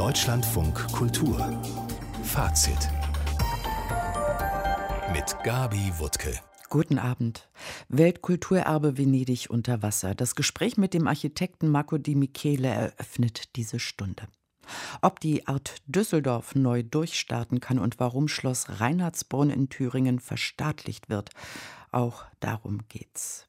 Deutschlandfunk Kultur Fazit mit Gabi Wuttke. Guten Abend. Weltkulturerbe Venedig unter Wasser. Das Gespräch mit dem Architekten Marco de Michele eröffnet diese Stunde. Ob die Art Düsseldorf neu durchstarten kann und warum Schloss Reinhardsbrunn in Thüringen verstaatlicht wird, auch darum geht's.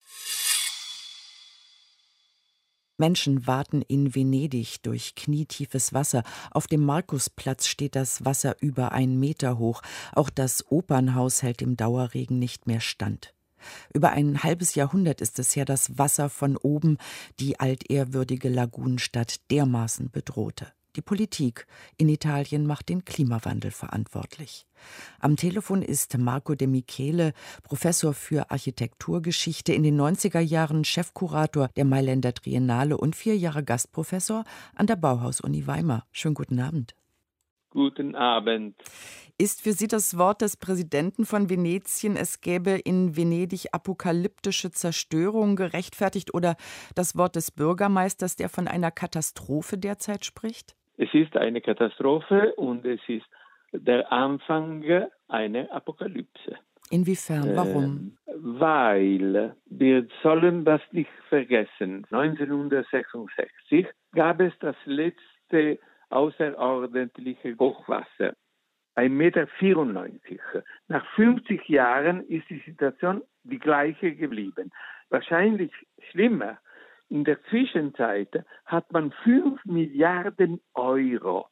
Menschen warten in Venedig durch knietiefes Wasser. Auf dem Markusplatz steht das Wasser über 1 Meter hoch. Auch das Opernhaus hält im Dauerregen nicht mehr stand. Über ein halbes Jahrhundert ist es her, dass Wasser von oben die altehrwürdige Lagunenstadt dermaßen bedrohte. Die Politik in Italien macht den Klimawandel verantwortlich. Am Telefon ist Marco de Michele, Professor für Architekturgeschichte, in den 90er Jahren Chefkurator der Mailänder Triennale und 4 Jahre Gastprofessor an der Bauhaus-Uni Weimar. Schönen guten Abend. Guten Abend. Ist für Sie das Wort des Präsidenten von Venetien, es gäbe in Venedig apokalyptische Zerstörung, gerechtfertigt, oder das Wort des Bürgermeisters, der von einer Katastrophe derzeit spricht? Es ist eine Katastrophe und es ist der Anfang einer Apokalypse. Inwiefern? Warum? Weil wir sollen das nicht vergessen. 1966 gab es das letzte außerordentliche Hochwasser. 1,94 Meter. Nach 50 Jahren ist die Situation die gleiche geblieben. Wahrscheinlich schlimmer. In der Zwischenzeit hat man 5 Milliarden Euro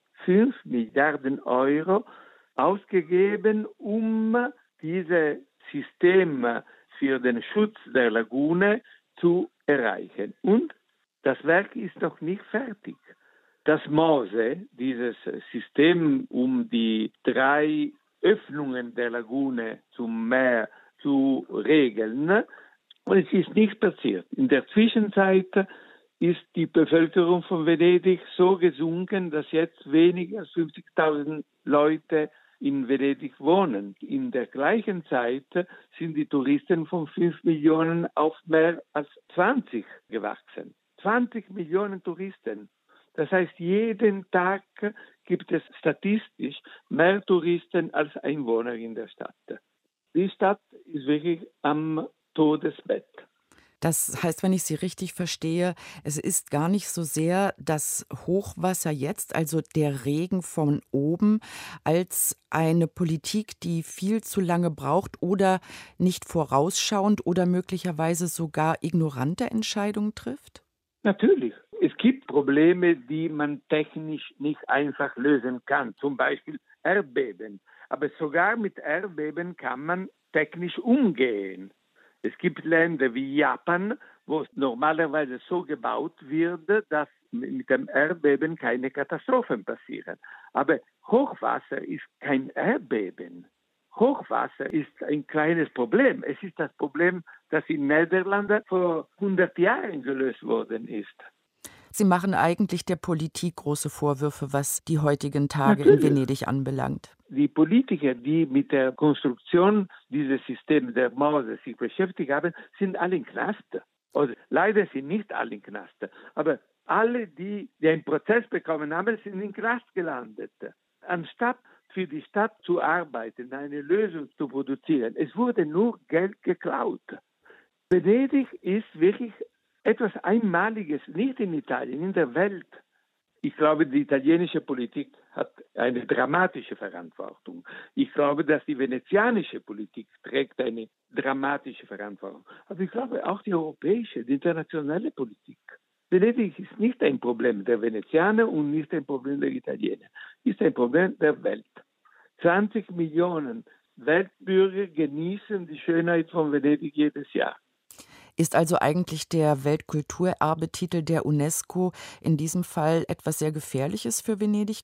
ausgegeben, um dieses System für den Schutz der Lagune zu erreichen. Und das Werk ist noch nicht fertig. Das MOSE, dieses System, um die 3 Öffnungen der Lagune zum Meer zu regeln, und es ist nicht passiert. In der Zwischenzeit ist die Bevölkerung von Venedig so gesunken, dass jetzt weniger als 50.000 Leute in Venedig wohnen. In der gleichen Zeit sind die Touristen von 5 Millionen auf mehr als 20 gewachsen. 20 Millionen Touristen. Das heißt, jeden Tag gibt es statistisch mehr Touristen als Einwohner in der Stadt. Die Stadt ist wirklich am Todesbett. Das heißt, wenn ich Sie richtig verstehe, es ist gar nicht so sehr das Hochwasser jetzt, also der Regen von oben, als eine Politik, die viel zu lange braucht oder nicht vorausschauend oder möglicherweise sogar ignorante Entscheidungen trifft? Natürlich. Es gibt Probleme, die man technisch nicht einfach lösen kann, zum Beispiel Erdbeben. Aber sogar mit Erdbeben kann man technisch umgehen. Es gibt Länder wie Japan, wo es normalerweise so gebaut wird, dass mit dem Erdbeben keine Katastrophen passieren. Aber Hochwasser ist kein Erdbeben. Hochwasser ist ein kleines Problem. Es ist das Problem, das in Niederlanden vor 100 Jahren gelöst worden ist. Sie machen eigentlich der Politik große Vorwürfe, was die heutigen Tage in Venedig anbelangt. Die Politiker, die mit der Konstruktion dieses Systems der Mauer sich beschäftigt haben, sind alle in Knast. Oder leider sind nicht alle in Knast. Aber alle, die einen Prozess bekommen haben, sind in Knast gelandet. Anstatt für die Stadt zu arbeiten, eine Lösung zu produzieren, es wurde nur Geld geklaut. Venedig ist wirklich etwas Einmaliges, nicht in Italien, in der Welt. Ich glaube, die italienische Politik hat eine dramatische Verantwortung. Ich glaube, dass die venezianische Politik trägt eine dramatische Verantwortung. Aber ich glaube auch die europäische, die internationale Politik. Venedig ist nicht ein Problem der Venezianer und nicht ein Problem der Italiener. Es ist ein Problem der Welt. 20 Millionen Weltbürger genießen die Schönheit von Venedig jedes Jahr. Ist also eigentlich der Weltkulturerbetitel der UNESCO in diesem Fall etwas sehr Gefährliches für Venedig?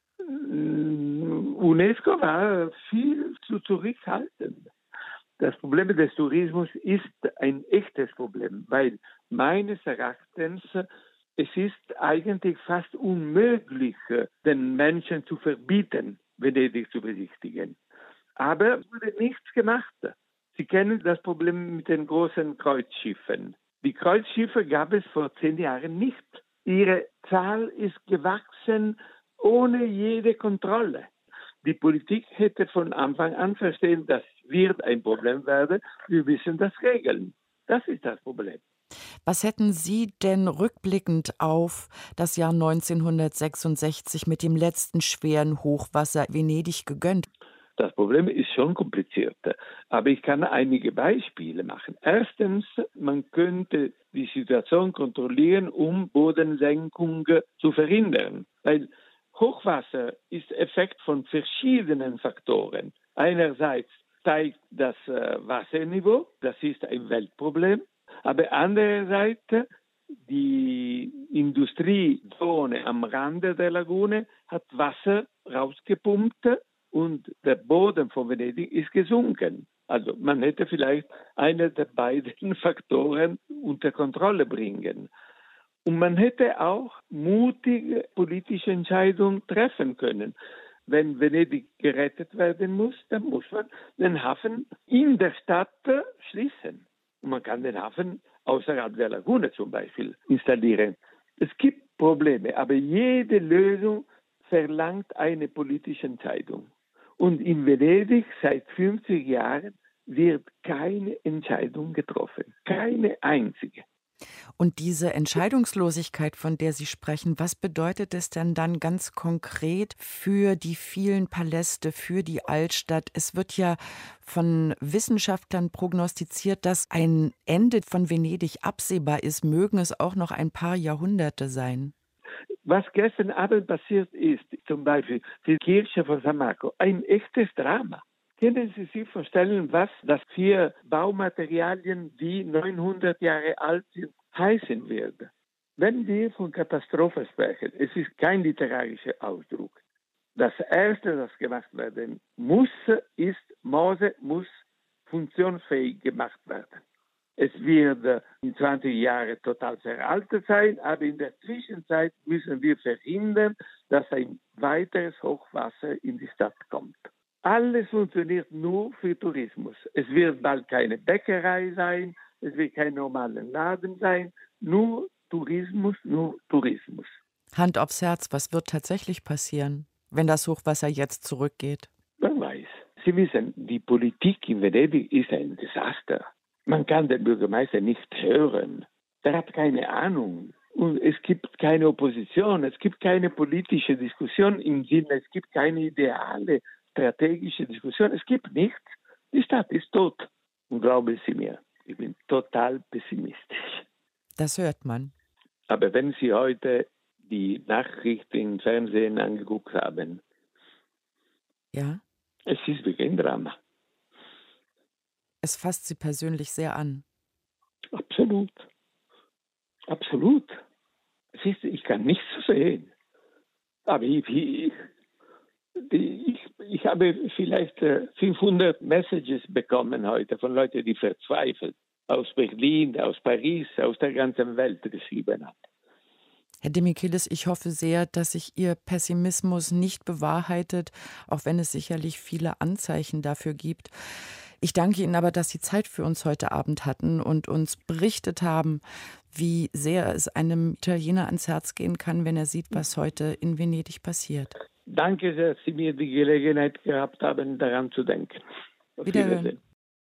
UNESCO war viel zu zurückhaltend. Das Problem des Tourismus ist ein echtes Problem, weil meines Erachtens es ist eigentlich fast unmöglich, den Menschen zu verbieten, Venedig zu besichtigen. Aber es wurde nichts gemacht. Sie kennen das Problem mit den großen Kreuzschiffen. Die Kreuzschiffe gab es vor 10 Jahren nicht. Ihre Zahl ist gewachsen ohne jede Kontrolle. Die Politik hätte von Anfang an verstehen, das wird ein Problem werden, wir müssen das regeln. Das ist das Problem. Was hätten Sie denn rückblickend auf das Jahr 1966 mit dem letzten schweren Hochwasser Venedig gegönnt? Das Problem ist schon komplizierter, aber ich kann einige Beispiele machen. Erstens, man könnte die Situation kontrollieren, um Bodensenkung zu verhindern, weil Hochwasser ist Effekt von verschiedenen Faktoren. Einerseits steigt das Wasserniveau, das ist ein Weltproblem, aber andererseits die Industriezone am Rande der Lagune hat Wasser rausgepumpt und der Boden von Venedig ist gesunken. Also man hätte vielleicht einen der beiden Faktoren unter Kontrolle bringen. Und man hätte auch mutige politische Entscheidungen treffen können. Wenn Venedig gerettet werden muss, dann muss man den Hafen in der Stadt schließen. Und man kann den Hafen außerhalb der Lagune zum Beispiel installieren. Es gibt Probleme, aber jede Lösung verlangt eine politische Entscheidung. Und in Venedig seit 50 Jahren wird keine Entscheidung getroffen. Keine einzige. Und diese Entscheidungslosigkeit, von der Sie sprechen, was bedeutet es denn dann ganz konkret für die vielen Paläste, für die Altstadt? Es wird ja von Wissenschaftlern prognostiziert, dass ein Ende von Venedig absehbar ist. Mögen es auch noch ein paar Jahrhunderte sein? Was gestern Abend passiert ist, zum Beispiel die Kirche von San Marco, ein echtes Drama. Können Sie sich vorstellen, was das für Baumaterialien, die 900 Jahre alt sind, heißen wird? Wenn wir von Katastrophe sprechen, es ist kein literarischer Ausdruck. Das Erste, das gemacht werden muss, ist, Mose muss funktionsfähig gemacht werden. Es wird in 20 Jahren total veraltet sein, aber in der Zwischenzeit müssen wir verhindern, dass ein weiteres Hochwasser in die Stadt kommt. Alles funktioniert nur für Tourismus. Es wird bald keine Bäckerei sein, es wird kein normaler Laden sein, nur Tourismus, nur Tourismus. Hand aufs Herz, was wird tatsächlich passieren, wenn das Hochwasser jetzt zurückgeht? Man weiß. Sie wissen, die Politik in Venedig ist ein Desaster. Man kann den Bürgermeister nicht hören. Der hat keine Ahnung. Und es gibt keine Opposition, es gibt keine politische Diskussion im Sinne, es gibt keine ideale strategische Diskussion. Es gibt nichts. Die Stadt ist tot. Und glauben Sie mir, ich bin total pessimistisch. Das hört man. Aber wenn Sie heute die Nachrichten im Fernsehen angeguckt haben, ja, es ist wirklich ein Drama. Es fasst Sie persönlich sehr an. Absolut. Absolut. Ich kann nichts sehen. Aber ich habe vielleicht 500 Messages bekommen heute von Leuten, die verzweifelt aus Berlin, aus Paris, aus der ganzen Welt geschrieben haben. Herr Demichelis, ich hoffe sehr, dass sich Ihr Pessimismus nicht bewahrheitet, auch wenn es sicherlich viele Anzeichen dafür gibt. Ich danke Ihnen aber, dass Sie Zeit für uns heute Abend hatten und uns berichtet haben, wie sehr es einem Italiener ans Herz gehen kann, wenn er sieht, was heute in Venedig passiert. Danke, dass Sie mir die Gelegenheit gehabt haben, daran zu denken. Auf Wiederhören.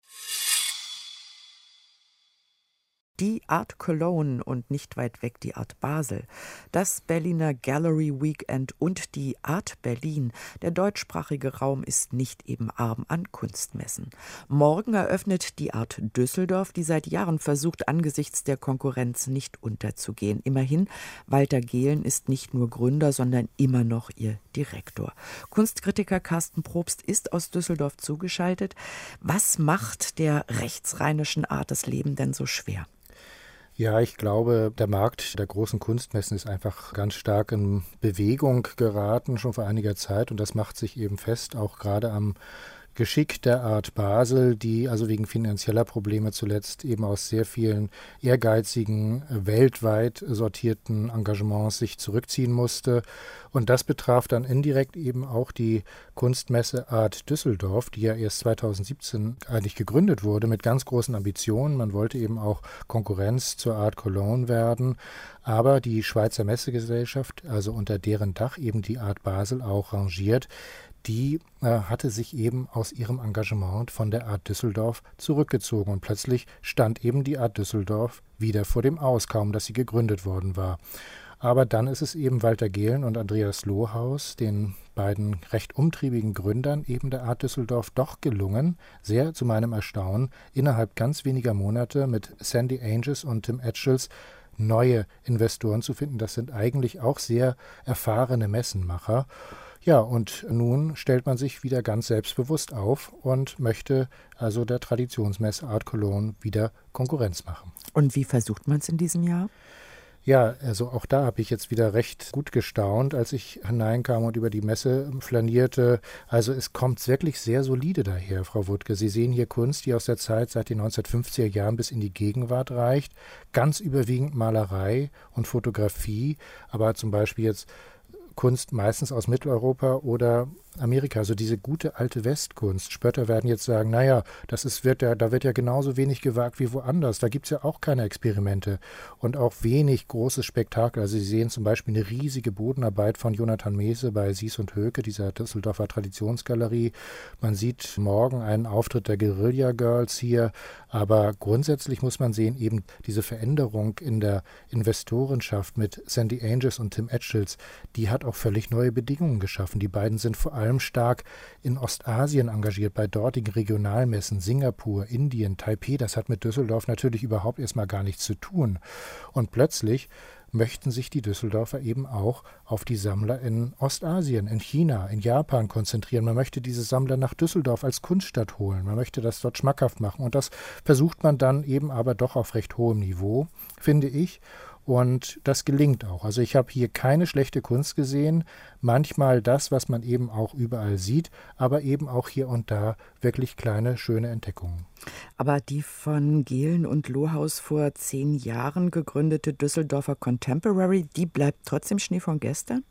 Die Art Cologne und nicht weit weg die Art Basel, das Berliner Gallery Weekend und die Art Berlin. Der deutschsprachige Raum ist nicht eben arm an Kunstmessen. Morgen eröffnet die Art Düsseldorf, die seit Jahren versucht, angesichts der Konkurrenz nicht unterzugehen. Immerhin, Walter Gehlen ist nicht nur Gründer, sondern immer noch ihr Direktor. Kunstkritiker Carsten Probst ist aus Düsseldorf zugeschaltet. Was macht der rechtsrheinischen Art das Leben denn so schwer? Ja, ich glaube, der Markt der großen Kunstmessen ist einfach ganz stark in Bewegung geraten, schon vor einiger Zeit. Und das macht sich eben fest, auch gerade am Geschick der Art Basel, die also wegen finanzieller Probleme zuletzt eben aus sehr vielen ehrgeizigen, weltweit sortierten Engagements sich zurückziehen musste. Und das betraf dann indirekt eben auch die Kunstmesse Art Düsseldorf, die ja erst 2017 eigentlich gegründet wurde mit ganz großen Ambitionen. Man wollte eben auch Konkurrenz zur Art Cologne werden. Aber die Schweizer Messegesellschaft, also unter deren Dach eben die Art Basel auch rangiert, die hatte sich eben aus ihrem Engagement von der Art Düsseldorf zurückgezogen. Und plötzlich stand eben die Art Düsseldorf wieder vor dem Aus, kaum dass sie gegründet worden war. Aber dann ist es eben Walter Gehlen und Andreas Lohaus, den beiden recht umtriebigen Gründern eben der Art Düsseldorf, doch gelungen, sehr zu meinem Erstaunen, innerhalb ganz weniger Monate mit Sandy Angus und Tim Etchells neue Investoren zu finden. Das sind eigentlich auch sehr erfahrene Messenmacher. Ja, und nun stellt man sich wieder ganz selbstbewusst auf und möchte also der Traditionsmesse Art Cologne wieder Konkurrenz machen. Und wie versucht man es in diesem Jahr? Ja, also auch da habe ich jetzt wieder recht gut gestaunt, als ich hineinkam und über die Messe flanierte. Also es kommt wirklich sehr solide daher, Frau Wuttke. Sie sehen hier Kunst, die aus der Zeit seit den 1950er Jahren bis in die Gegenwart reicht. Ganz überwiegend Malerei und Fotografie, aber zum Beispiel jetzt Kunst meistens aus Mitteleuropa oder Amerika, also diese gute alte Westkunst. Spötter werden jetzt sagen, naja, da wird ja genauso wenig gewagt wie woanders. Da gibt es ja auch keine Experimente und auch wenig großes Spektakel. Also Sie sehen zum Beispiel eine riesige Bodenarbeit von Jonathan Mehse bei Sies und Höke, dieser Düsseldorfer Traditionsgalerie. Man sieht morgen einen Auftritt der Guerilla Girls hier, aber grundsätzlich muss man sehen, eben diese Veränderung in der Investorenschaft mit Sandy Angus und Tim Etchells, die hat auch völlig neue Bedingungen geschaffen. Die beiden sind vor allem stark in Ostasien engagiert, bei dortigen Regionalmessen, Singapur, Indien, Taipei. Das hat mit Düsseldorf natürlich überhaupt erstmal gar nichts zu tun. Und plötzlich möchten sich die Düsseldorfer eben auch auf die Sammler in Ostasien, in China, in Japan konzentrieren. Man möchte diese Sammler nach Düsseldorf als Kunststadt holen. Man möchte das dort schmackhaft machen. Und das versucht man dann eben aber doch auf recht hohem Niveau, finde ich. Und das gelingt auch. Also ich habe hier keine schlechte Kunst gesehen. Manchmal das, was man eben auch überall sieht, aber eben auch hier und da wirklich kleine, schöne Entdeckungen. Aber die von Gehlen und Lohaus vor 10 Jahren gegründete Düsseldorfer Contemporary, die bleibt trotzdem Schnee von gestern?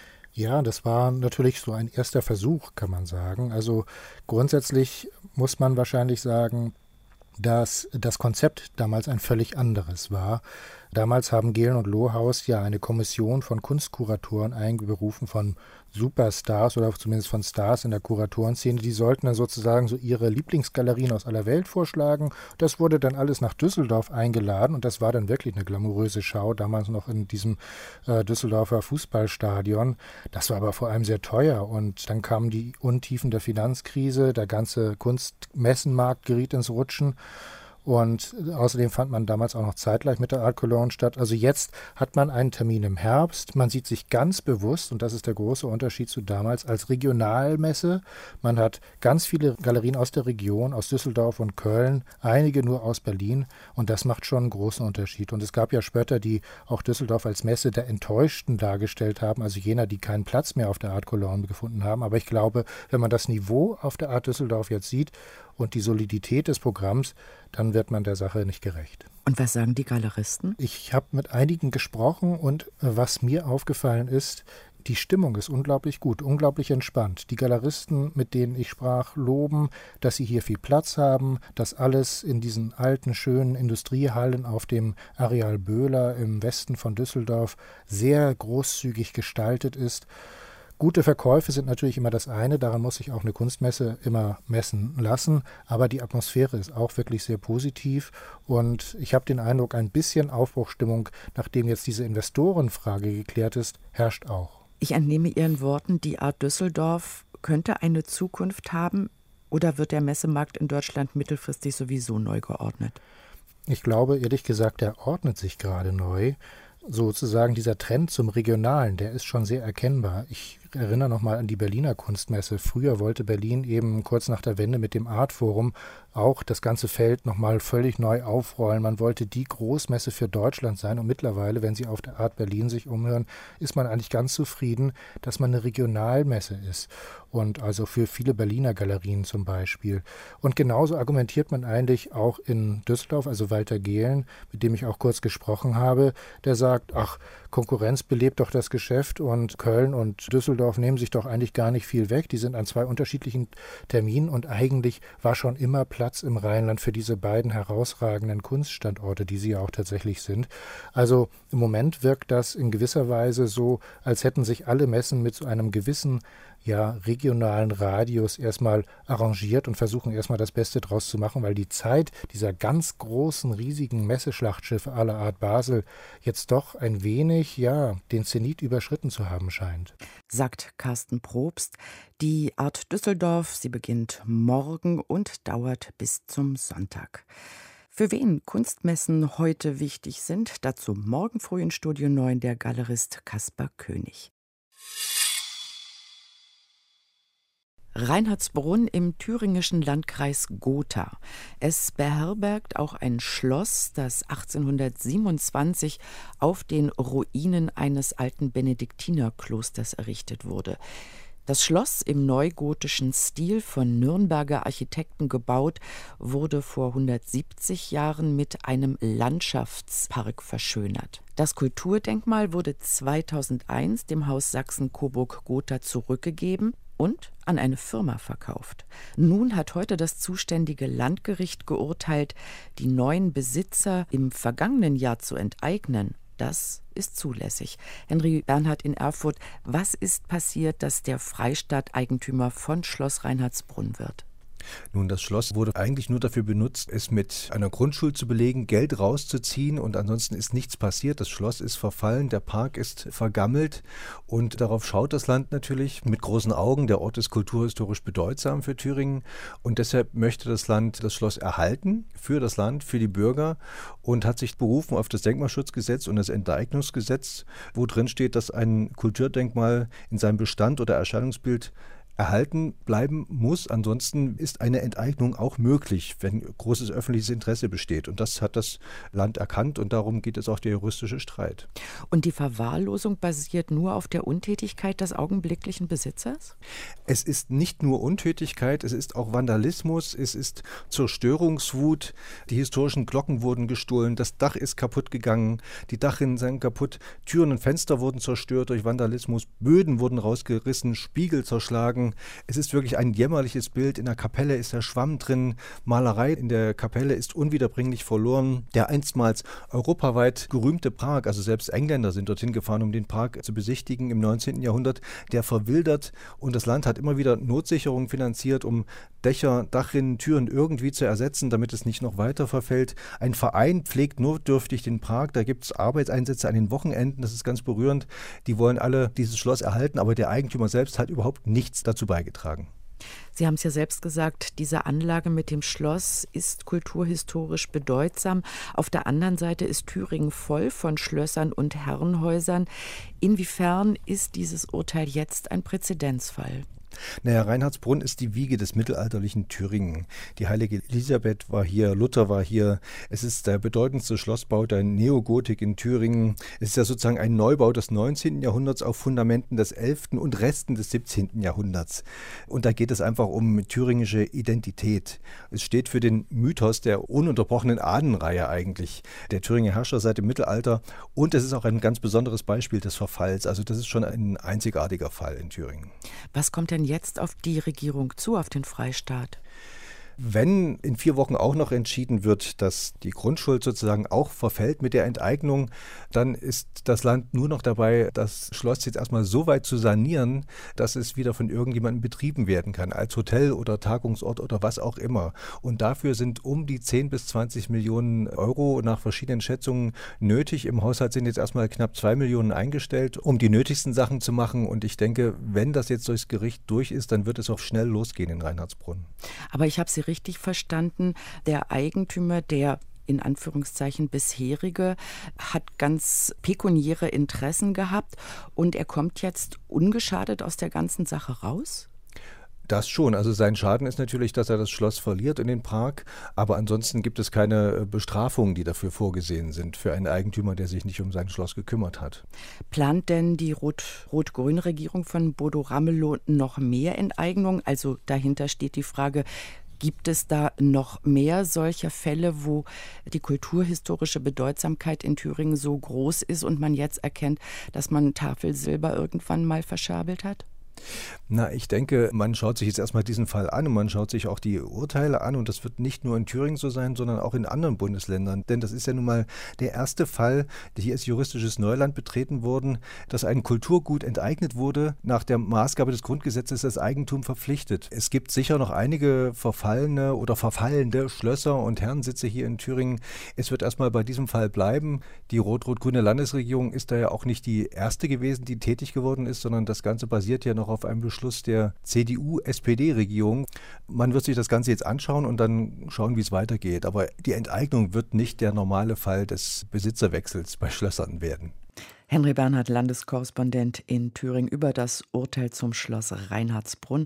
Ja, das war natürlich so ein erster Versuch, kann man sagen. Also grundsätzlich muss man wahrscheinlich sagen, dass das Konzept damals ein völlig anderes war. Damals haben Gehlen und Lohaus ja eine Kommission von Kunstkuratoren einberufen, von Superstars oder zumindest von Stars in der Kuratorenszene. Die sollten dann sozusagen so ihre Lieblingsgalerien aus aller Welt vorschlagen. Das wurde dann alles nach Düsseldorf eingeladen und das war dann wirklich eine glamouröse Schau, damals noch in diesem Düsseldorfer Fußballstadion. Das war aber vor allem sehr teuer und dann kamen die Untiefen der Finanzkrise, der ganze Kunstmessenmarkt geriet ins Rutschen. Und außerdem fand man damals auch noch zeitgleich mit der Art Cologne statt. Also jetzt hat man einen Termin im Herbst. Man sieht sich ganz bewusst, und das ist der große Unterschied zu damals, als Regionalmesse. Man hat ganz viele Galerien aus der Region, aus Düsseldorf und Köln, einige nur aus Berlin. Und das macht schon einen großen Unterschied. Und es gab ja Spötter, die auch Düsseldorf als Messe der Enttäuschten dargestellt haben, also jener, die keinen Platz mehr auf der Art Cologne gefunden haben. Aber ich glaube, wenn man das Niveau auf der Art Düsseldorf jetzt sieht und die Solidität des Programms, dann wird man der Sache nicht gerecht. Und was sagen die Galeristen? Ich habe mit einigen gesprochen und was mir aufgefallen ist, die Stimmung ist unglaublich gut, unglaublich entspannt. Die Galeristen, mit denen ich sprach, loben, dass sie hier viel Platz haben, dass alles in diesen alten, schönen Industriehallen auf dem Areal Böhler im Westen von Düsseldorf sehr großzügig gestaltet ist. Gute Verkäufe sind natürlich immer das eine, daran muss sich auch eine Kunstmesse immer messen lassen, aber die Atmosphäre ist auch wirklich sehr positiv und ich habe den Eindruck, ein bisschen Aufbruchstimmung, nachdem jetzt diese Investorenfrage geklärt ist, herrscht auch. Ich entnehme Ihren Worten, die Art Düsseldorf könnte eine Zukunft haben oder wird der Messemarkt in Deutschland mittelfristig sowieso neu geordnet? Ich glaube, ehrlich gesagt, der ordnet sich gerade neu. Sozusagen dieser Trend zum Regionalen, der ist schon sehr erkennbar. Ich erinnere nochmal an die Berliner Kunstmesse. Früher wollte Berlin eben kurz nach der Wende mit dem Artforum auch das ganze Feld nochmal völlig neu aufrollen. Man wollte die Großmesse für Deutschland sein und mittlerweile, wenn Sie auf der Art Berlin sich umhören, ist man eigentlich ganz zufrieden, dass man eine Regionalmesse ist und also für viele Berliner Galerien zum Beispiel. Und genauso argumentiert man eigentlich auch in Düsseldorf, also Walter Gehlen, mit dem ich auch kurz gesprochen habe, der sagt, ach, Konkurrenz belebt doch das Geschäft und Köln und Düsseldorf nehmen sich doch eigentlich gar nicht viel weg. Die sind an 2 unterschiedlichen Terminen und eigentlich war schon immer Platz im Rheinland für diese beiden herausragenden Kunststandorte, die sie ja auch tatsächlich sind. Also im Moment wirkt das in gewisser Weise so, als hätten sich alle Messen mit so einem gewissen regionalen Radius erstmal arrangiert und versuchen erstmal das Beste draus zu machen, weil die Zeit dieser ganz großen, riesigen Messeschlachtschiffe aller Art Basel jetzt doch ein wenig, den Zenit überschritten zu haben scheint. Sagt Carsten Probst. Die Art Düsseldorf, sie beginnt morgen und dauert bis zum Sonntag. Für wen Kunstmessen heute wichtig sind, dazu morgen früh in Studio 9 der Galerist Kaspar König. Reinhardsbrunn im thüringischen Landkreis Gotha. Es beherbergt auch ein Schloss, das 1827 auf den Ruinen eines alten Benediktinerklosters errichtet wurde. Das Schloss im neugotischen Stil von Nürnberger Architekten gebaut, wurde vor 170 Jahren mit einem Landschaftspark verschönert. Das Kulturdenkmal wurde 2001 dem Haus Sachsen-Coburg-Gotha zurückgegeben und an eine Firma verkauft. Nun hat heute das zuständige Landgericht geurteilt, die neuen Besitzer im vergangenen Jahr zu enteignen. Das ist zulässig. Henry Bernhard in Erfurt, was ist passiert, dass der Freistaat Eigentümer von Schloss Reinhardsbrunn wird? Nun, das Schloss wurde eigentlich nur dafür benutzt, es mit einer Grundschuld zu belegen, Geld rauszuziehen und ansonsten ist nichts passiert. Das Schloss ist verfallen, der Park ist vergammelt und darauf schaut das Land natürlich mit großen Augen. Der Ort ist kulturhistorisch bedeutsam für Thüringen und deshalb möchte das Land das Schloss erhalten für das Land, für die Bürger und hat sich berufen auf das Denkmalschutzgesetz und das Enteignungsgesetz, wo drin steht, dass ein Kulturdenkmal in seinem Bestand oder Erscheinungsbild erhalten bleiben muss. Ansonsten ist eine Enteignung auch möglich, wenn großes öffentliches Interesse besteht. Und das hat das Land erkannt und darum geht es auch der juristische Streit. Und die Verwahrlosung basiert nur auf der Untätigkeit des augenblicklichen Besitzers? Es ist nicht nur Untätigkeit, es ist auch Vandalismus, es ist Zerstörungswut. Die historischen Glocken wurden gestohlen, das Dach ist kaputt gegangen, die Dachrinnen sind kaputt, Türen und Fenster wurden zerstört durch Vandalismus, Böden wurden rausgerissen, Spiegel zerschlagen. Es ist wirklich ein jämmerliches Bild. In der Kapelle ist der Schwamm drin. Malerei in der Kapelle ist unwiederbringlich verloren. Der einstmals europaweit gerühmte Park, also selbst Engländer sind dorthin gefahren, um den Park zu besichtigen im 19. Jahrhundert, der verwildert und das Land hat immer wieder Notsicherungen finanziert, um Dächer, Dachrinnen, Türen irgendwie zu ersetzen, damit es nicht noch weiter verfällt. Ein Verein pflegt notdürftig den Park. Da gibt es Arbeitseinsätze an den Wochenenden. Das ist ganz berührend. Die wollen alle dieses Schloss erhalten, aber der Eigentümer selbst hat überhaupt nichts dazu beigetragen. Sie haben es ja selbst gesagt, diese Anlage mit dem Schloss ist kulturhistorisch bedeutsam. Auf der anderen Seite ist Thüringen voll von Schlössern und Herrenhäusern. Inwiefern ist dieses Urteil jetzt ein Präzedenzfall? Naja, Reinhardsbrunn ist die Wiege des mittelalterlichen Thüringen. Die heilige Elisabeth war hier, Luther war hier. Es ist der bedeutendste Schlossbau der Neogotik in Thüringen. Es ist ja sozusagen ein Neubau des 19. Jahrhunderts auf Fundamenten des 11. und Resten des 17. Jahrhunderts. Und da geht es einfach um thüringische Identität. Es steht für den Mythos der ununterbrochenen Ahnenreihe eigentlich, der Thüringer Herrscher seit dem Mittelalter. Und es ist auch ein ganz besonderes Beispiel des Verfalls. Also das ist schon ein einzigartiger Fall in Thüringen. Was kommt denn jetzt auf die Regierung zu, auf den Freistaat? Wenn in 4 Wochen auch noch entschieden wird, dass die Grundschuld sozusagen auch verfällt mit der Enteignung, dann ist das Land nur noch dabei, das Schloss jetzt erstmal so weit zu sanieren, dass es wieder von irgendjemandem betrieben werden kann, als Hotel oder Tagungsort oder was auch immer. Und dafür sind um die 10 bis 20 Millionen Euro nach verschiedenen Schätzungen nötig. Im Haushalt sind jetzt erstmal knapp 2 Millionen eingestellt, um die nötigsten Sachen zu machen. Und ich denke, wenn das jetzt durchs Gericht durch ist, dann wird es auch schnell losgehen in Reinhardsbrunn. Aber ich habe Sie richtig verstanden, der Eigentümer, der in Anführungszeichen bisherige, hat ganz pekuniäre Interessen gehabt und er kommt jetzt ungeschadet aus der ganzen Sache raus? Das schon. Also sein Schaden ist natürlich, dass er das Schloss verliert in den Prag. Aber ansonsten gibt es keine Bestrafungen, die dafür vorgesehen sind, für einen Eigentümer, der sich nicht um sein Schloss gekümmert hat. Plant denn die Rot-Grün-Regierung von Bodo Ramelow noch mehr Enteignung? Also dahinter steht die Frage, gibt es da noch mehr solcher Fälle, wo die kulturhistorische Bedeutsamkeit in Thüringen so groß ist und man jetzt erkennt, dass man Tafelsilber irgendwann mal verschabelt hat? Na, ich denke, man schaut sich jetzt erstmal diesen Fall an und man schaut sich auch die Urteile an und das wird nicht nur in Thüringen so sein, sondern auch in anderen Bundesländern. Denn das ist ja nun mal der erste Fall, der hier als juristisches Neuland betreten worden, dass ein Kulturgut enteignet wurde, nach der Maßgabe des Grundgesetzes das Eigentum verpflichtet. Es gibt sicher noch einige verfallene oder verfallende Schlösser und Herrensitze hier in Thüringen. Es wird erstmal bei diesem Fall bleiben. Die rot-rot-grüne Landesregierung ist da ja auch nicht die erste gewesen, die tätig geworden ist, sondern das Ganze basiert ja noch auf einem Beschluss der CDU-SPD-Regierung. Man wird sich das Ganze jetzt anschauen und dann schauen, wie es weitergeht. Aber die Enteignung wird nicht der normale Fall des Besitzerwechsels bei Schlössern werden. Henry Bernhard, Landeskorrespondent in Thüringen, über das Urteil zum Schloss Reinhardsbrunn.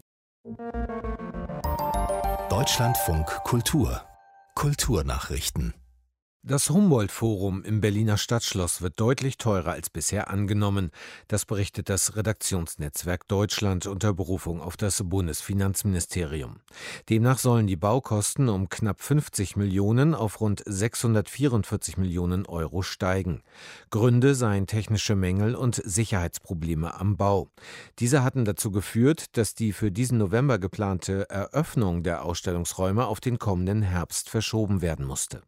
Deutschlandfunk Kultur. Kulturnachrichten. Das Humboldt-Forum im Berliner Stadtschloss wird deutlich teurer als bisher angenommen. Das berichtet das Redaktionsnetzwerk Deutschland unter Berufung auf das Bundesfinanzministerium. Demnach sollen die Baukosten um knapp 50 Millionen auf rund 644 Millionen Euro steigen. Gründe seien technische Mängel und Sicherheitsprobleme am Bau. Diese hatten dazu geführt, dass die für diesen November geplante Eröffnung der Ausstellungsräume auf den kommenden Herbst verschoben werden musste.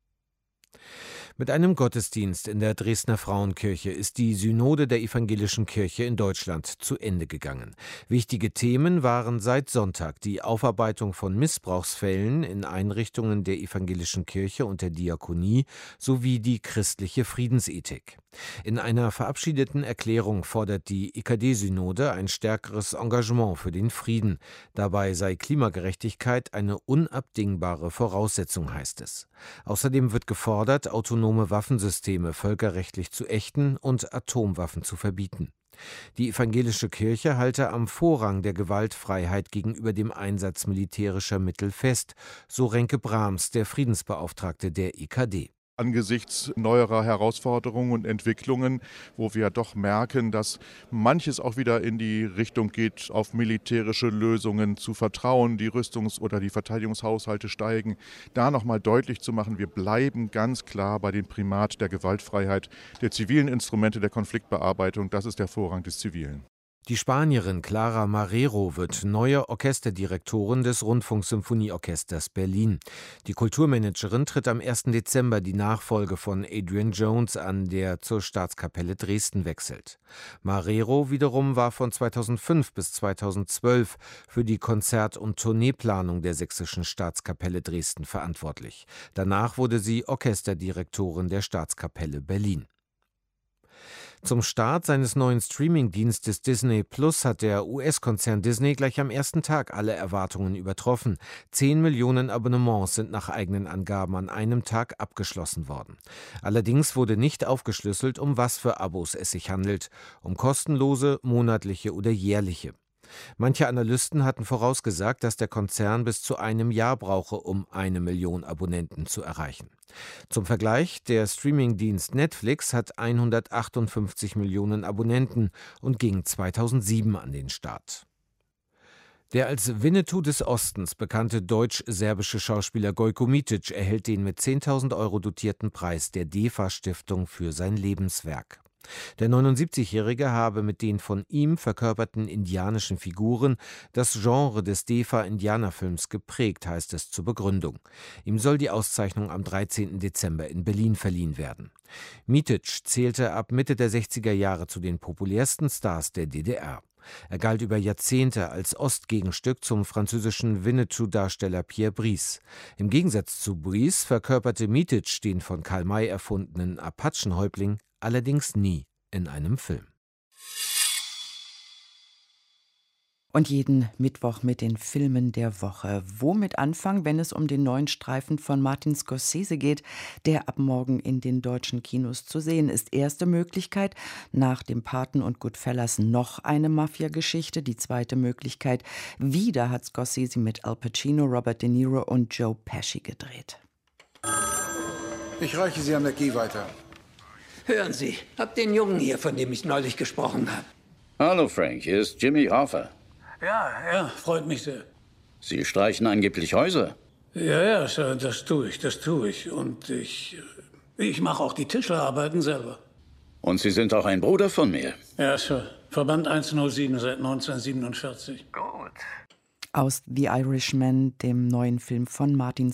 Mit einem Gottesdienst in der Dresdner Frauenkirche ist die Synode der Evangelischen Kirche in Deutschland zu Ende gegangen. Wichtige Themen waren seit Sonntag die Aufarbeitung von Missbrauchsfällen in Einrichtungen der Evangelischen Kirche und der Diakonie sowie die christliche Friedensethik. In einer verabschiedeten Erklärung fordert die EKD-Synode ein stärkeres Engagement für den Frieden. Dabei sei Klimagerechtigkeit eine unabdingbare Voraussetzung, heißt es. Außerdem wird gefordert, autonome Waffensysteme völkerrechtlich zu ächten und Atomwaffen zu verbieten. Die evangelische Kirche halte am Vorrang der Gewaltfreiheit gegenüber dem Einsatz militärischer Mittel fest, so Renke Brahms, der Friedensbeauftragte der EKD. Angesichts neuerer Herausforderungen und Entwicklungen, wo wir doch merken, dass manches auch wieder in die Richtung geht, auf militärische Lösungen zu vertrauen, die Rüstungs- oder die Verteidigungshaushalte steigen, da nochmal deutlich zu machen, wir bleiben ganz klar bei dem Primat der Gewaltfreiheit, der zivilen Instrumente der Konfliktbearbeitung, das ist der Vorrang des Zivilen. Die Spanierin Clara Marrero wird neue Orchesterdirektorin des Rundfunksymphonieorchesters Berlin. Die Kulturmanagerin tritt am 1. Dezember die Nachfolge von Adrian Jones an, der zur Staatskapelle Dresden wechselt. Marrero wiederum war von 2005 bis 2012 für die Konzert- und Tourneeplanung der Sächsischen Staatskapelle Dresden verantwortlich. Danach wurde sie Orchesterdirektorin der Staatskapelle Berlin. Zum Start seines neuen Streaming-Dienstes Disney Plus hat der US-Konzern Disney gleich am ersten Tag alle Erwartungen übertroffen. 10 Millionen Abonnements sind nach eigenen Angaben an einem Tag abgeschlossen worden. Allerdings wurde nicht aufgeschlüsselt, um was für Abos es sich handelt, um kostenlose, monatliche oder jährliche. Manche Analysten hatten vorausgesagt, dass der Konzern bis zu einem Jahr brauche, um 1 Million Abonnenten zu erreichen. Zum Vergleich, der Streamingdienst Netflix hat 158 Millionen Abonnenten und ging 2007 an den Start. Der als Winnetou des Ostens bekannte deutsch-serbische Schauspieler Gojko Mitic erhält den mit 10.000 Euro dotierten Preis der DEFA-Stiftung für sein Lebenswerk. Der 79-Jährige habe mit den von ihm verkörperten indianischen Figuren das Genre des DEFA-Indianerfilms geprägt, heißt es zur Begründung. Ihm soll die Auszeichnung am 13. Dezember in Berlin verliehen werden. Mitic zählte ab Mitte der 60er Jahre zu den populärsten Stars der DDR. Er galt über Jahrzehnte als Ostgegenstück zum französischen Winnetou-Darsteller Pierre Brice. Im Gegensatz zu Brice verkörperte Mitic den von Karl May erfundenen Apachenhäuptling allerdings nie in einem Film. Und jeden Mittwoch mit den Filmen der Woche. Womit anfangen, wenn es um den neuen Streifen von Martin Scorsese geht, der ab morgen in den deutschen Kinos zu sehen ist? Erste Möglichkeit, nach dem Paten und Goodfellas noch eine Mafia-Geschichte. Die zweite Möglichkeit, wieder hat Scorsese mit Al Pacino, Robert De Niro und Joe Pesci gedreht. Ich reiche Sie an McGee weiter. Hören Sie, hab den Jungen hier, von dem ich neulich gesprochen habe. Hallo Frank, hier ist Jimmy Hoffa. Ja, freut mich sehr. Sie streichen angeblich Häuser. Ja, Sir, das tue ich. Und ich mache auch die Tischlerarbeiten selber. Und Sie sind auch ein Bruder von mir. Ja, Sir. Verband 107 seit 1947. Gut. Aus The Irishman, dem neuen Film von Martin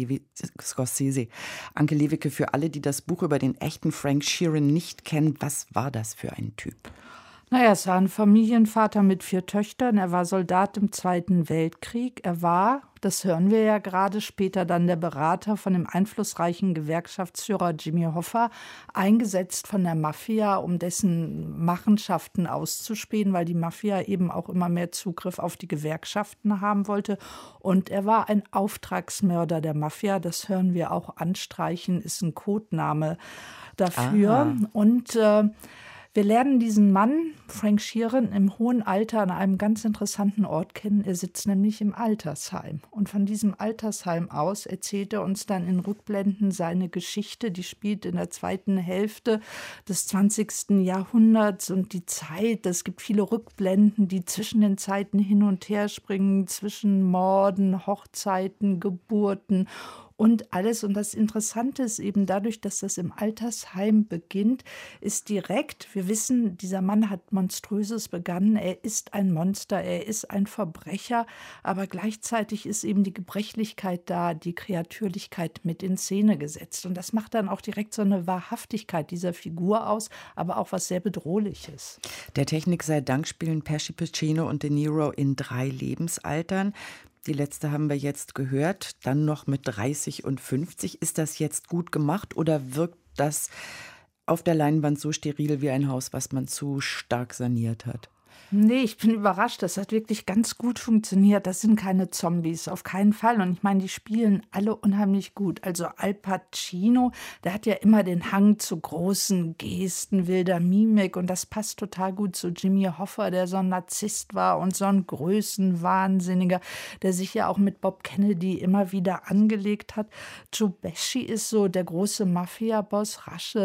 Scorsese. Anke Lewicke, für alle, die das Buch über den echten Frank Sheeran nicht kennen, was war das für ein Typ? Naja, es war ein Familienvater mit 4 Töchtern. Er war Soldat im Zweiten Weltkrieg. Er war, das hören wir ja gerade, später dann der Berater von dem einflussreichen Gewerkschaftsführer Jimmy Hoffa, eingesetzt von der Mafia, um dessen Machenschaften auszuspähen, weil die Mafia eben auch immer mehr Zugriff auf die Gewerkschaften haben wollte. Und er war ein Auftragsmörder der Mafia. Das hören wir auch anstreichen, ist ein Codename dafür. Aha. Und wir lernen diesen Mann, Frank Sheeran, im hohen Alter an einem ganz interessanten Ort kennen. Er sitzt nämlich im Altersheim. Und von diesem Altersheim aus erzählt er uns dann in Rückblenden seine Geschichte. Die spielt in der zweiten Hälfte des 20. Jahrhunderts. Und die Zeit, es gibt viele Rückblenden, die zwischen den Zeiten hin und her springen, zwischen Morden, Hochzeiten, Geburten und alles. Und das Interessante ist eben dadurch, dass das im Altersheim beginnt, ist direkt, wir wissen, dieser Mann hat Monströses begangen, er ist ein Monster, er ist ein Verbrecher, aber gleichzeitig ist eben die Gebrechlichkeit da, die Kreatürlichkeit mit in Szene gesetzt. Und das macht dann auch direkt so eine Wahrhaftigkeit dieser Figur aus, aber auch was sehr Bedrohliches. Der Technik sei Dank spielen Pesci, Pacino und De Niro in 3 Lebensaltern. Die letzte haben wir jetzt gehört, dann noch mit 30 und 50. Ist das jetzt gut gemacht oder wirkt das auf der Leinwand so steril wie ein Haus, was man zu stark saniert hat? Nee, ich bin überrascht. Das hat wirklich ganz gut funktioniert. Das sind keine Zombies, auf keinen Fall. Und ich meine, die spielen alle unheimlich gut. Also Al Pacino, der hat ja immer den Hang zu großen Gesten, wilder Mimik. Und das passt total gut zu Jimmy Hoffa, der so ein Narzisst war und so ein Größenwahnsinniger, der sich ja auch mit Bob Kennedy immer wieder angelegt hat. Joe Pesci ist so der große Mafia-Boss,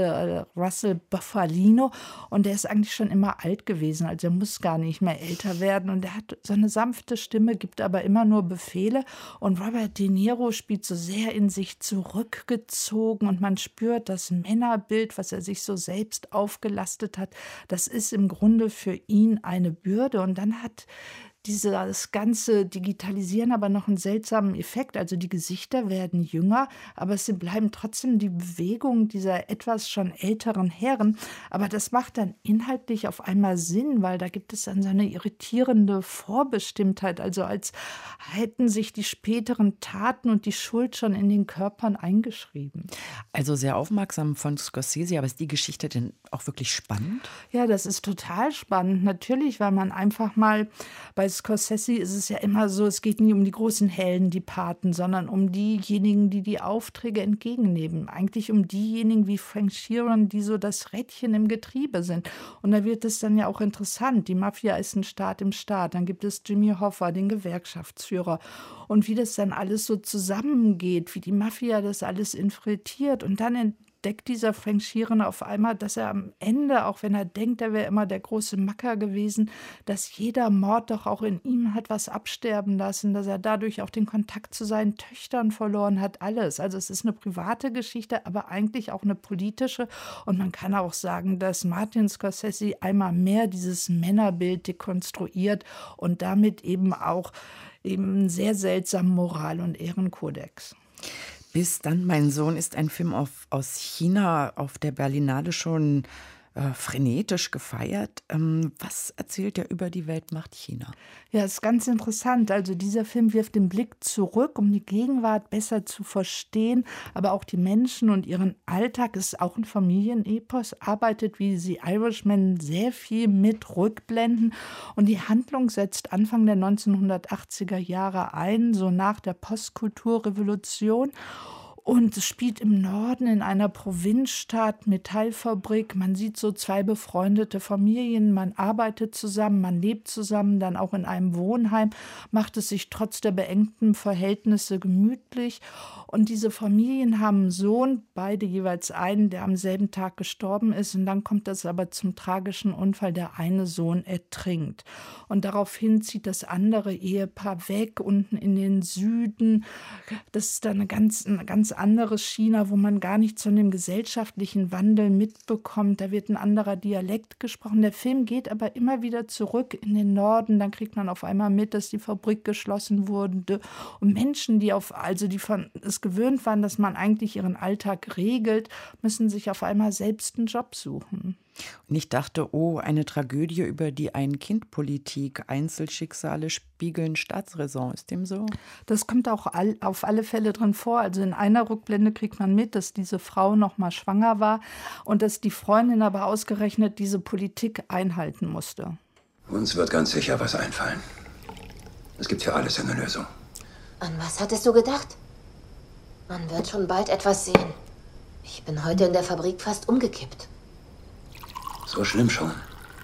Russell Bufalino. Und der ist eigentlich schon immer alt gewesen. Also er muss gar nicht mehr älter werden und er hat so eine sanfte Stimme, gibt aber immer nur Befehle und Robert De Niro spielt so sehr in sich zurückgezogen und man spürt das Männerbild, was er sich so selbst aufgelastet hat, das ist im Grunde für ihn eine Bürde und dann hat dieses ganze Digitalisieren aber noch einen seltsamen Effekt. Also die Gesichter werden jünger, aber es bleiben trotzdem die Bewegungen dieser etwas schon älteren Herren. Aber das macht dann inhaltlich auf einmal Sinn, weil da gibt es dann so eine irritierende Vorbestimmtheit. Also als hätten sich die späteren Taten und die Schuld schon in den Körpern eingeschrieben. Also sehr aufmerksam von Scorsese, aber ist die Geschichte denn auch wirklich spannend? Ja, das ist total spannend. Natürlich, weil man einfach mal bei Scorsese ist es ja immer so, es geht nie um die großen Helden, die Paten, sondern um diejenigen, die die Aufträge entgegennehmen. Eigentlich um diejenigen wie Frank Sheeran, die so das Rädchen im Getriebe sind. Und da wird es dann ja auch interessant. Die Mafia ist ein Staat im Staat. Dann gibt es Jimmy Hoffa, den Gewerkschaftsführer. Und wie das dann alles so zusammengeht, wie die Mafia das alles infiltriert. Und dann entdeckt dieser Frank Sheeran auf einmal, dass er am Ende, auch wenn er denkt, er wäre immer der große Macker gewesen, dass jeder Mord doch auch in ihm hat was absterben lassen, dass er dadurch auch den Kontakt zu seinen Töchtern verloren hat, alles. Also es ist eine private Geschichte, aber eigentlich auch eine politische. Und man kann auch sagen, dass Martin Scorsese einmal mehr dieses Männerbild dekonstruiert und damit eben auch einen sehr seltsamen Moral- und Ehrenkodex. Bis dann, mein Sohn, ist ein Film aus China auf der Berlinale schon frenetisch gefeiert. Was erzählt er über die Weltmacht China? Ja, ist ganz interessant. Also dieser Film wirft den Blick zurück, um die Gegenwart besser zu verstehen, aber auch die Menschen und ihren Alltag. Ist auch ein Familienepos, arbeitet wie The Irishman sehr viel mit Rückblenden und die Handlung setzt Anfang der 1980er Jahre ein, so nach der Postkulturrevolution. Und es spielt im Norden in einer Provinzstadt, Metallfabrik. Man sieht so zwei befreundete Familien, man arbeitet zusammen, man lebt zusammen, dann auch in einem Wohnheim, macht es sich trotz der beengten Verhältnisse gemütlich. Und diese Familien haben einen Sohn, beide jeweils einen, der am selben Tag gestorben ist. Und dann kommt es aber zum tragischen Unfall, der eine Sohn ertrinkt. Und daraufhin zieht das andere Ehepaar weg, unten in den Süden. Das ist dann eine ganz anderes China, wo man gar nichts von dem gesellschaftlichen Wandel mitbekommt. Da wird ein anderer Dialekt gesprochen. Der Film geht aber immer wieder zurück in den Norden. Dann kriegt man auf einmal mit, dass die Fabrik geschlossen wurde. Und Menschen, die von es gewöhnt waren, dass man eigentlich ihren Alltag regelt, müssen sich auf einmal selbst einen Job suchen. Und ich dachte, oh, eine Tragödie über die Ein-Kind-Politik, Einzelschicksale spiegeln Staatsräson. Ist dem so? Das kommt auch auf alle Fälle drin vor. Also in einer Rückblende kriegt man mit, dass diese Frau noch mal schwanger war und dass die Freundin aber ausgerechnet diese Politik einhalten musste. Uns wird ganz sicher was einfallen. Es gibt für alles eine Lösung. An was hattest du gedacht? Man wird schon bald etwas sehen. Ich bin heute in der Fabrik fast umgekippt. So schlimm schon.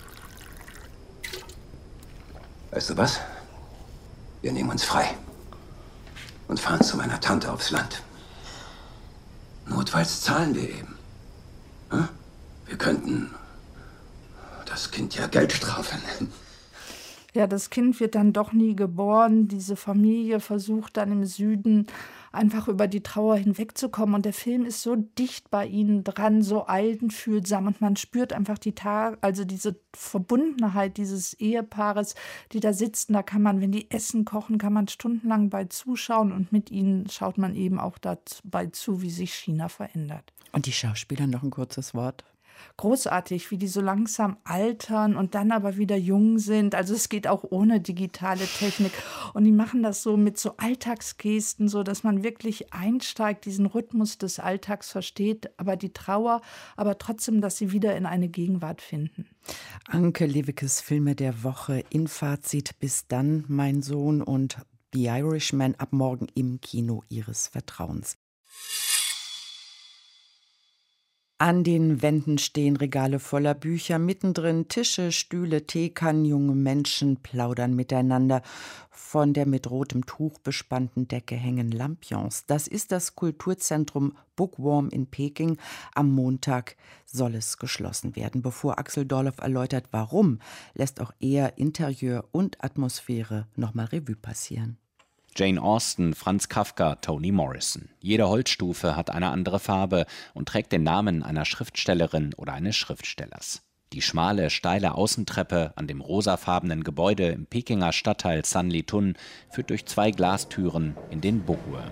Weißt du was? Wir nehmen uns frei und fahren zu meiner Tante aufs Land. Notfalls zahlen wir eben. Hm? Wir könnten das Kind ja Geldstrafe nennen. Ja, das Kind wird dann doch nie geboren. Diese Familie versucht dann im Süden einfach über die Trauer hinwegzukommen. Und der Film ist so dicht bei ihnen dran, so einfühlsam. Und man spürt einfach diese Verbundenheit dieses Ehepaares, die da sitzen. Da kann man, wenn die Essen kochen, kann man stundenlang bei zuschauen. Und mit ihnen schaut man eben auch dabei zu, wie sich China verändert. Und die Schauspieler, noch ein kurzes Wort. Großartig, wie die so langsam altern und dann aber wieder jung sind. Also es geht auch ohne digitale Technik. Und die machen das so mit so Alltagsgesten, so dass man wirklich einsteigt, diesen Rhythmus des Alltags versteht, aber die Trauer, aber trotzdem, dass sie wieder in eine Gegenwart finden. Anke Lewickes Filme der Woche in Fazit. Bis dann, mein Sohn und The Irishman ab morgen im Kino Ihres Vertrauens. An den Wänden stehen Regale voller Bücher, mittendrin Tische, Stühle, Teekannen, junge Menschen plaudern miteinander. Von der mit rotem Tuch bespannten Decke hängen Lampions. Das ist das Kulturzentrum Bookworm in Peking. Am Montag soll es geschlossen werden. Bevor Axel Dorloff erläutert, warum, lässt auch er Interieur und Atmosphäre nochmal Revue passieren. Jane Austen, Franz Kafka, Toni Morrison. Jede Holzstufe hat eine andere Farbe und trägt den Namen einer Schriftstellerin oder eines Schriftstellers. Die schmale, steile Außentreppe an dem rosafarbenen Gebäude im Pekinger Stadtteil Sanlitun führt durch 2 Glastüren in den Bookworm.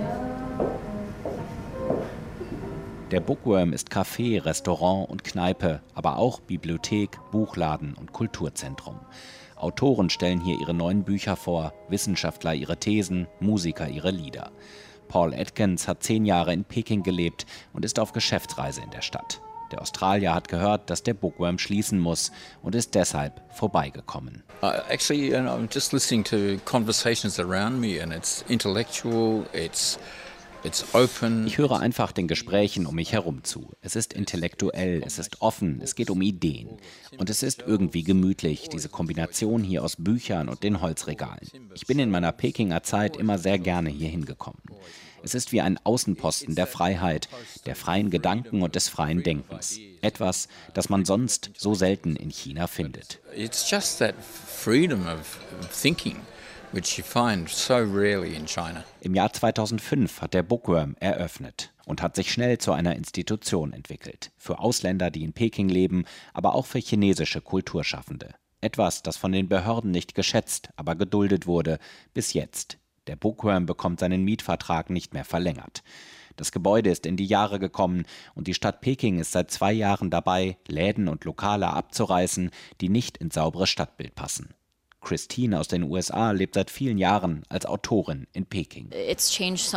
Der Bookworm ist Café, Restaurant und Kneipe, aber auch Bibliothek, Buchladen und Kulturzentrum. Autoren stellen hier ihre neuen Bücher vor, Wissenschaftler ihre Thesen, Musiker ihre Lieder. Paul Atkins hat 10 Jahre in Peking gelebt und ist auf Geschäftsreise in der Stadt. Der Australier hat gehört, dass der Bookworm schließen muss und ist deshalb vorbeigekommen. Actually, I'm just listening to conversations around me and it's intellectual, it's open. Ich höre einfach den Gesprächen um mich herum zu. Es ist intellektuell, es ist offen, es geht um Ideen. Und es ist irgendwie gemütlich, diese Kombination hier aus Büchern und den Holzregalen. Ich bin in meiner Pekinger Zeit immer sehr gerne hier hingekommen. Es ist wie ein Außenposten der Freiheit, der freien Gedanken und des freien Denkens. Etwas, das man sonst so selten in China findet. It's just that freedom of thinking, which you find so rarely in China. Im Jahr 2005 hat der Bookworm eröffnet und hat sich schnell zu einer Institution entwickelt. Für Ausländer, die in Peking leben, aber auch für chinesische Kulturschaffende. Etwas, das von den Behörden nicht geschätzt, aber geduldet wurde, bis jetzt. Der Bookworm bekommt seinen Mietvertrag nicht mehr verlängert. Das Gebäude ist in die Jahre gekommen und die Stadt Peking ist seit 2 Jahren dabei, Läden und Lokale abzureißen, die nicht ins saubere Stadtbild passen. Christine aus den USA lebt seit vielen Jahren als Autorin in Peking. Es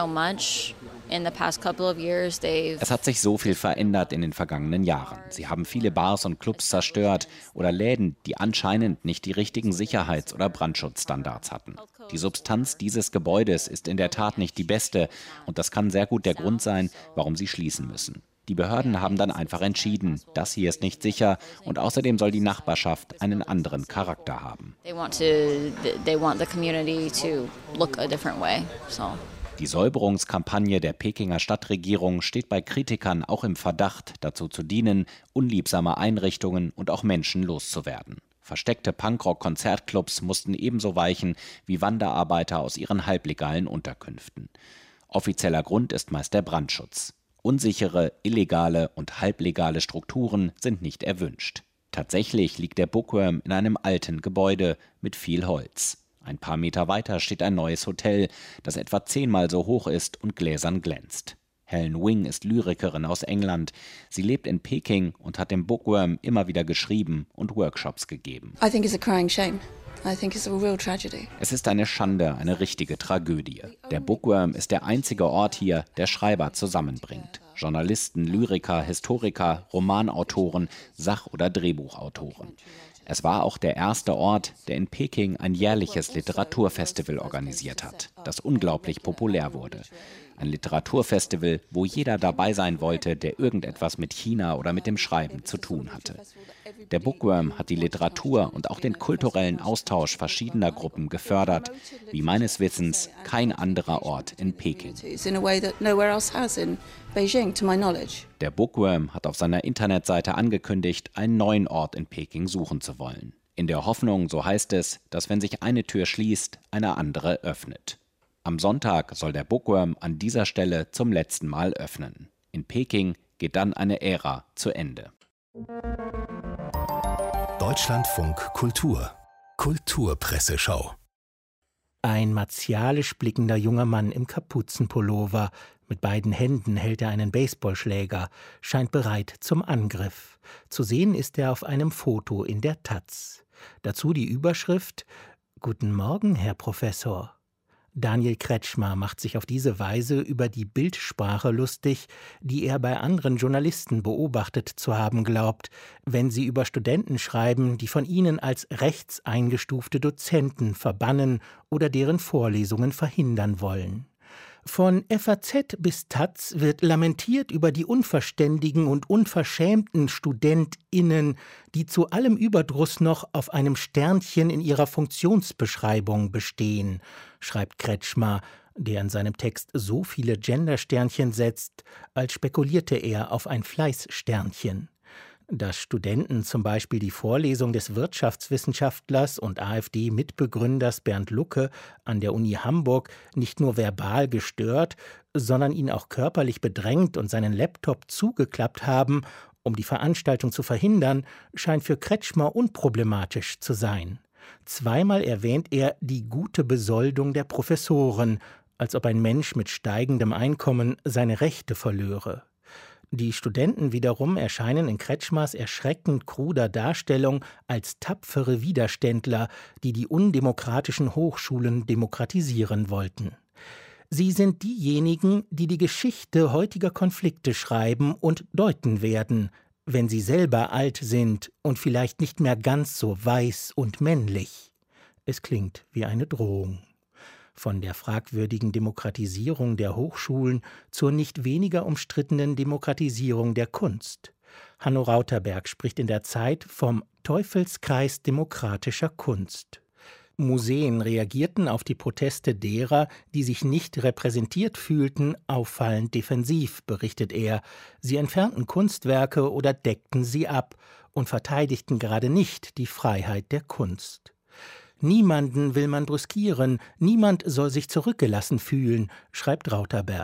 hat sich so viel verändert in den vergangenen Jahren. Sie haben viele Bars und Clubs zerstört oder Läden, die anscheinend nicht die richtigen Sicherheits- oder Brandschutzstandards hatten. Die Substanz dieses Gebäudes ist in der Tat nicht die beste und das kann sehr gut der Grund sein, warum sie schließen müssen. Die Behörden haben dann einfach entschieden, das hier ist nicht sicher und außerdem soll die Nachbarschaft einen anderen Charakter haben. Die Säuberungskampagne der Pekinger Stadtregierung steht bei Kritikern auch im Verdacht, dazu zu dienen, unliebsame Einrichtungen und auch Menschen loszuwerden. Versteckte Punkrock-Konzertclubs mussten ebenso weichen wie Wanderarbeiter aus ihren halblegalen Unterkünften. Offizieller Grund ist meist der Brandschutz. Unsichere, illegale und halblegale Strukturen sind nicht erwünscht. Tatsächlich liegt der Bookworm in einem alten Gebäude mit viel Holz. Ein paar Meter weiter steht ein neues Hotel, das etwa 10-mal so hoch ist und gläsern glänzt. Helen Wing ist Lyrikerin aus England. Sie lebt in Peking und hat dem Bookworm immer wieder geschrieben und Workshops gegeben. I think it's a crying shame. Es ist eine Schande, eine richtige Tragödie. Der Bookworm ist der einzige Ort hier, der Schreiber zusammenbringt. Journalisten, Lyriker, Historiker, Romanautoren, Sach- oder Drehbuchautoren. Es war auch der erste Ort, der in Peking ein jährliches Literaturfestival organisiert hat, das unglaublich populär wurde. Ein Literaturfestival, wo jeder dabei sein wollte, der irgendetwas mit China oder mit dem Schreiben zu tun hatte. Der Bookworm hat die Literatur und auch den kulturellen Austausch verschiedener Gruppen gefördert, wie meines Wissens kein anderer Ort in Peking. Der Bookworm hat auf seiner Internetseite angekündigt, einen neuen Ort in Peking suchen zu wollen. In der Hoffnung, so heißt es, dass wenn sich eine Tür schließt, eine andere öffnet. Am Sonntag soll der Bookworm an dieser Stelle zum letzten Mal öffnen. In Peking geht dann eine Ära zu Ende. Deutschlandfunk Kultur Kulturpresseschau. Ein martialisch blickender junger Mann im Kapuzenpullover. Mit beiden Händen hält er einen Baseballschläger, scheint bereit zum Angriff. Zu sehen ist er auf einem Foto in der Taz. Dazu die Überschrift: »Guten Morgen, Herr Professor.« Daniel Kretschmer macht sich auf diese Weise über die Bildsprache lustig, die er bei anderen Journalisten beobachtet zu haben glaubt, wenn sie über Studenten schreiben, die von ihnen als rechts eingestufte Dozenten verbannen oder deren Vorlesungen verhindern wollen. Von FAZ bis Taz wird lamentiert über die unverständigen und unverschämten StudentInnen, die zu allem Überdruss noch auf einem Sternchen in ihrer Funktionsbeschreibung bestehen, schreibt Kretschmer, der in seinem Text so viele Gendersternchen setzt, als spekulierte er auf ein Fleißsternchen. Dass Studenten zum Beispiel die Vorlesung des Wirtschaftswissenschaftlers und AfD-Mitbegründers Bernd Lucke an der Uni Hamburg nicht nur verbal gestört, sondern ihn auch körperlich bedrängt und seinen Laptop zugeklappt haben, um die Veranstaltung zu verhindern, scheint für Kretschmer unproblematisch zu sein. Zweimal erwähnt er die gute Besoldung der Professoren, als ob ein Mensch mit steigendem Einkommen seine Rechte verlöre. Die Studenten wiederum erscheinen in Kretschmers erschreckend kruder Darstellung als tapfere Widerständler, die die undemokratischen Hochschulen demokratisieren wollten. Sie sind diejenigen, die die Geschichte heutiger Konflikte schreiben und deuten werden, wenn sie selber alt sind und vielleicht nicht mehr ganz so weiß und männlich. Es klingt wie eine Drohung. Von der fragwürdigen Demokratisierung der Hochschulen zur nicht weniger umstrittenen Demokratisierung der Kunst. Hanno Rauterberg spricht in der Zeit vom Teufelskreis demokratischer Kunst. Museen reagierten auf die Proteste derer, die sich nicht repräsentiert fühlten, auffallend defensiv, berichtet er. Sie entfernten Kunstwerke oder deckten sie ab und verteidigten gerade nicht die Freiheit der Kunst. Niemanden will man brüskieren, niemand soll sich zurückgelassen fühlen, schreibt Rauterberg.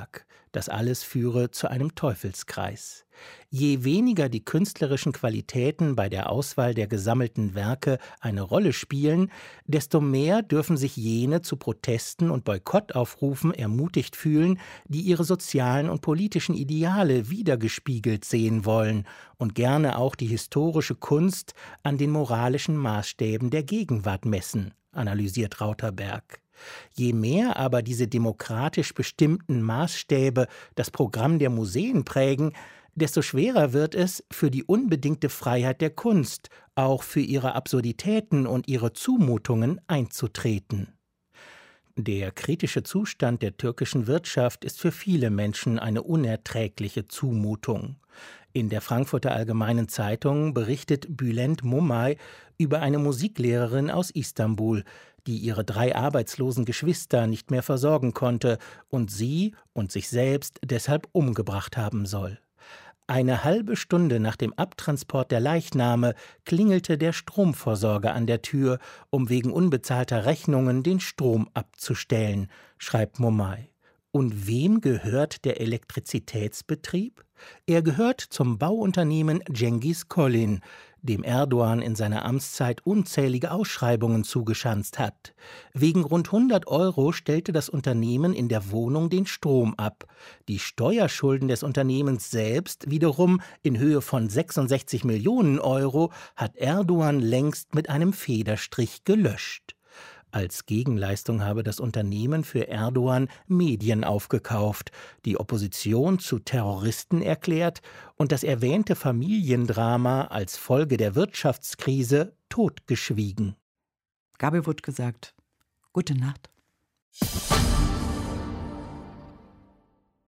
Das alles führe zu einem Teufelskreis. Je weniger die künstlerischen Qualitäten bei der Auswahl der gesammelten Werke eine Rolle spielen, desto mehr dürfen sich jene zu Protesten und Boykottaufrufen ermutigt fühlen, die ihre sozialen und politischen Ideale wiedergespiegelt sehen wollen und gerne auch die historische Kunst an den moralischen Maßstäben der Gegenwart messen, analysiert Rauterberg. Je mehr aber diese demokratisch bestimmten Maßstäbe das Programm der Museen prägen, desto schwerer wird es, für die unbedingte Freiheit der Kunst, auch für ihre Absurditäten und ihre Zumutungen einzutreten. Der kritische Zustand der türkischen Wirtschaft ist für viele Menschen eine unerträgliche Zumutung. In der Frankfurter Allgemeinen Zeitung berichtet Bülent Mumay über eine Musiklehrerin aus Istanbul, die ihre 3 arbeitslosen Geschwister nicht mehr versorgen konnte und sie und sich selbst deshalb umgebracht haben soll. Eine halbe Stunde nach dem Abtransport der Leichname klingelte der Stromversorger an der Tür, um wegen unbezahlter Rechnungen den Strom abzustellen, schreibt Mumay. Und wem gehört der Elektrizitätsbetrieb? Er gehört zum Bauunternehmen Cengiz Kollin, dem Erdogan in seiner Amtszeit unzählige Ausschreibungen zugeschanzt hat. Wegen rund 100 € stellte das Unternehmen in der Wohnung den Strom ab. Die Steuerschulden des Unternehmens selbst, wiederum in Höhe von 66 Millionen € hat Erdogan längst mit einem Federstrich gelöscht. Als Gegenleistung habe das Unternehmen für Erdogan Medien aufgekauft, die Opposition zu Terroristen erklärt und das erwähnte Familiendrama als Folge der Wirtschaftskrise totgeschwiegen. Gabi Wuttke sagt: Gute Nacht.